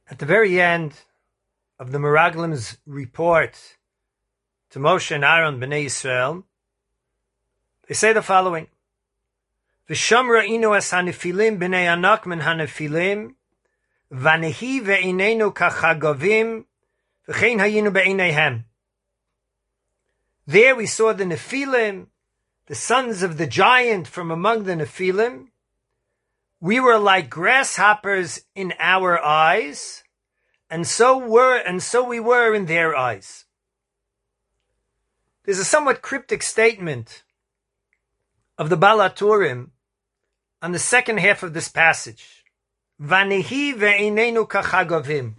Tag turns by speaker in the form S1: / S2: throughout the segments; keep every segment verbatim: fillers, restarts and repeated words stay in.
S1: At the very end of the Meraglim's report to Moshe and Aaron b'nei Yisrael, they say the following: V'shamra inu es hanefilim b'nei anak min hanefilim, v'anehi ve'inenu kachagavim, v'chein hayinu be'ineihem. There we saw the Nephilim, the sons of the giant from among the Nephilim. We were like grasshoppers in our eyes, and so were, and so we were in their eyes. There's a somewhat cryptic statement of the Baal HaTurim on the second half of this passage. Vanehi ve'einenu kachagavim.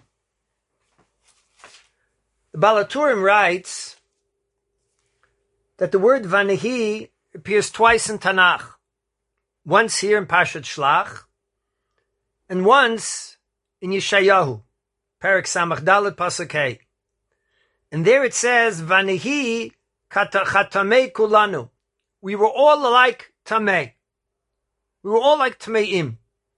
S1: The Baal HaTurim writes that the word Vanehi appears twice in Tanakh. Once here in Parshat Shlach, and once in Yeshayahu, Perek Samach Dalet Pasuk Hey. And there it says, Vanehi chatamei kulanu. We were all like Tamei. We were all like Tameim.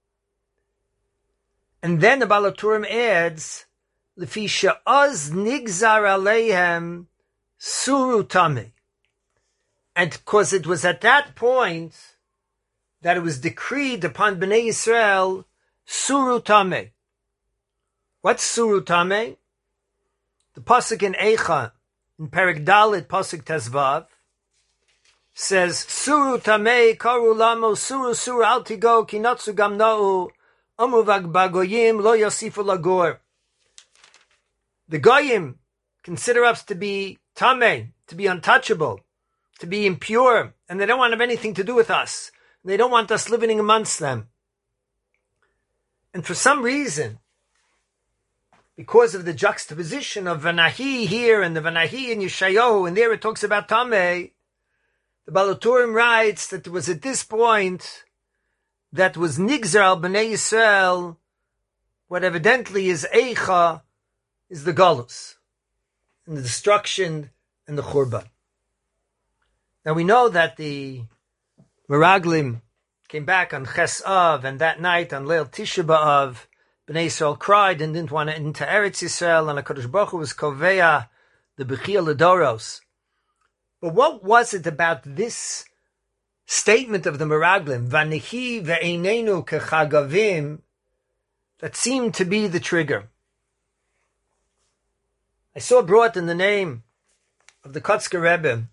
S1: And then the Baal HaTurim adds, Lefi she'az nigzar aleihem suru Tamei. And because it was at that point that it was decreed upon Bnei Yisrael, Suru Tameh. What's Suru Tameh? The pasuk in Eicha, in Perek Dalet, pasuk Tezvav, says, Suru Tameh, Karu Lamo, Suru Suru Altigo, Kinatsu Gamnau, Amru Vagbagoyim, Lo Yosifu Lagor. The Goyim consider us to be Tameh, to be untouchable, to be impure, and they don't want to have anything to do with us. They don't want us living amongst them. And for some reason, because of the juxtaposition of Vanahi here and the Vanahi in Yeshayahu, and there it talks about Tameh, the Baal HaTurim writes that it was at this point that was Nigzar al Bnei Yisrael, what evidently is Eicha, is the Galus, and the destruction and the Churban. Now we know that the Meraglim came back on Ches Av, and that night on Leil Tisha B'Av, Bnei Yisrael cried and didn't want to enter Eretz Yisrael, and HaKadosh Baruch Hu was Koveya, the Bechia L'Doros. But what was it about this statement of the Meraglim, Vanehi ve'einenu kechagavim, that seemed to be the trigger? I saw brought in the name of the Kotzker Rebbe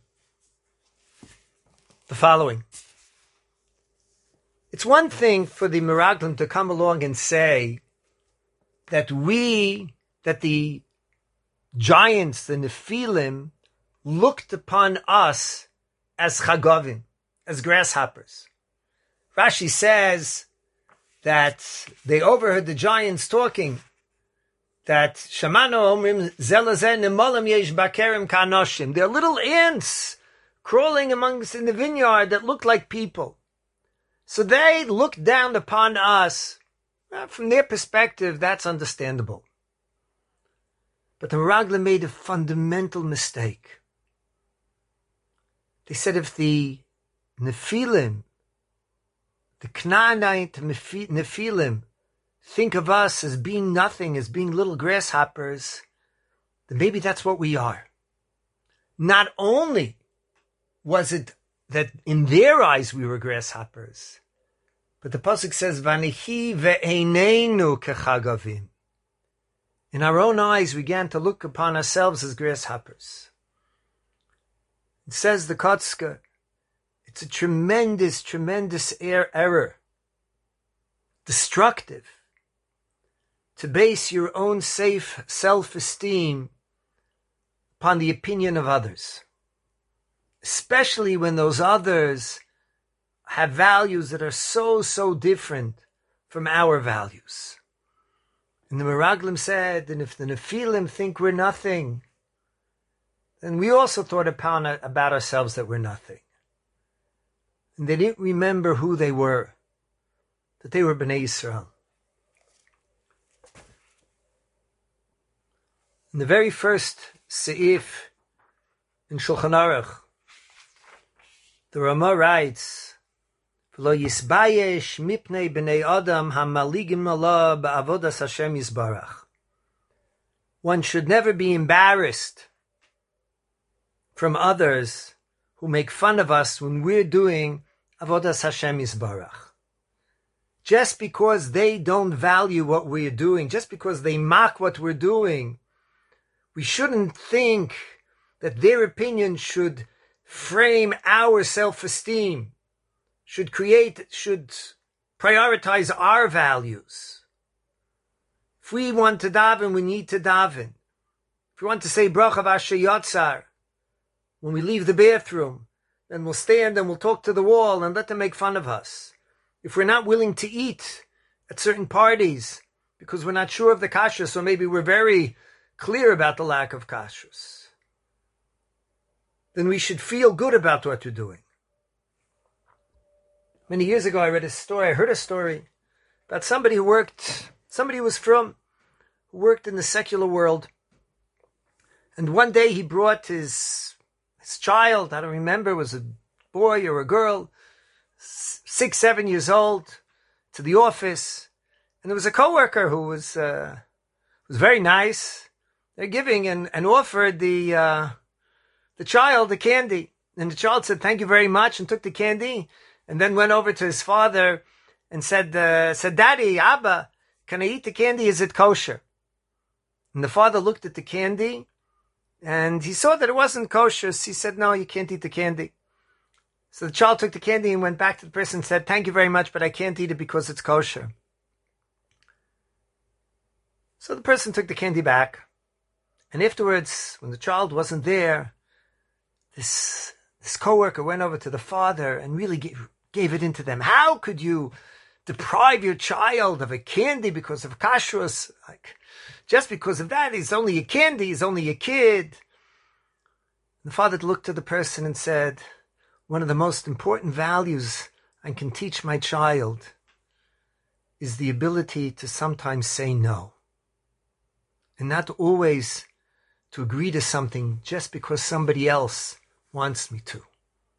S1: the following. It's one thing for the Meraglim to come along and say that we, that the giants, the Nephilim, looked upon us as chagavim, as grasshoppers. Rashi says that they overheard the giants talking, that Shamano omrim zelazen nemolim yesh bakerim kanoshim. They're little ants crawling amongst in the vineyard that look like people. So they looked down upon us. From their perspective, that's understandable. But the Meraglim made a fundamental mistake. They said if the Nephilim, the Canaanite Nephilim, think of us as being nothing, as being little grasshoppers, then maybe that's what we are. Not only was it that in their eyes we were grasshoppers, but the pasuk says, Vanehi ve'einenu kechagavim. In our own eyes, we began to look upon ourselves as grasshoppers. It says the Kotzker, it's a tremendous, tremendous er- error, destructive, to base your own safe self-esteem upon the opinion of others, especially when those others have values that are so, so different from our values. And the Meraglim said, and if the Nephilim think we're nothing, then we also thought upon about ourselves that we're nothing. And they didn't remember who they were, that they were Bnei Yisrael. In the very first Seif in Shulchan Aruch, the Ramah writes, Lo yisbayesh mipnei b'nei adam hamaligim ala ba'avodas Hashem yisbarach. one should never be embarrassed from others who make fun of us when we're doing Avodas Hashem Yisbarach. Just because they don't value what we're doing, just because they mock what we're doing, we shouldn't think that their opinion should frame our self-esteem, should create, should prioritize our values. If we want to daven, we need to daven. If we want to say bracha v'asher yotzar when we leave the bathroom, then we'll stand and we'll talk to the wall and let them make fun of us. If we're not willing to eat at certain parties because we're not sure of the kashrus, or maybe we're very clear about the lack of kashrus, then we should feel good about what we're doing. Many years ago, I read a story, I heard a story about somebody who worked, somebody who was from, who worked in the secular world. And one day he brought his, his child, I don't remember, it was a boy or a girl, six, seven years old, to the office. And there was a coworker who was, uh, was very nice. They're giving and, and offered the, uh, the child the candy. And the child said, thank you very much, and took the candy. And then went over to his father and said, uh, said, Daddy, Abba, can I eat the candy? Is it kosher? And the father looked at the candy and he saw that it wasn't kosher. So he said, no, you can't eat the candy. So the child took the candy and went back to the person and said, thank you very much, but I can't eat it because it's kosher. So the person took the candy back. And afterwards, when the child wasn't there, this, this coworker went over to the father and really gave, gave it into them. How could you deprive your child of a candy because of kashrus? Like, just because of that, he's only a candy, he's only a kid. The father looked to the person and said, one of the most important values I can teach my child is the ability to sometimes say no. And not always to agree to something just because somebody else wants me to.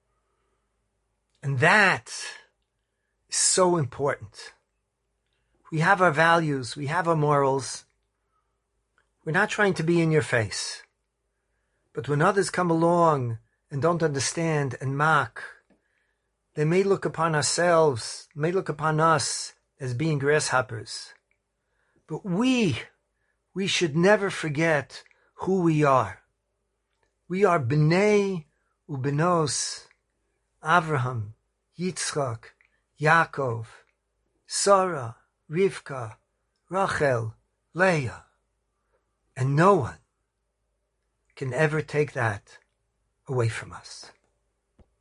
S1: And that is so important. We have our values, we have our morals. We're not trying to be in your face. But when others come along and don't understand and mock, they may look upon ourselves, may look upon us as being grasshoppers. But we, we should never forget who we are. We are B'nai u'Benos Avraham, Yitzchak, Yaakov, Sarah, Rivka, Rachel, Leah. And no one can ever take that away from us.